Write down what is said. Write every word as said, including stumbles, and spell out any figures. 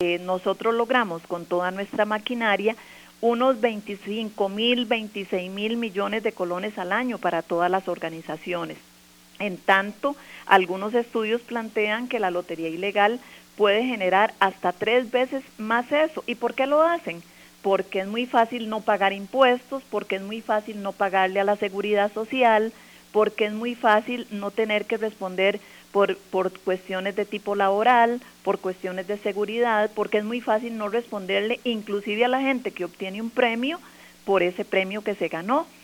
eh, nosotros logramos con toda nuestra maquinaria unos veinticinco mil, veintiséis mil millones de colones al año para todas las organizaciones. En tanto, algunos estudios plantean que la lotería ilegal puede generar hasta tres veces más eso. ¿Y por qué lo hacen? Porque es muy fácil no pagar impuestos, porque es muy fácil no pagarle a la seguridad social, porque es muy fácil no tener que responder por, por cuestiones de tipo laboral, por cuestiones de seguridad, porque es muy fácil no responderle inclusive a la gente que obtiene un premio por ese premio que se ganó.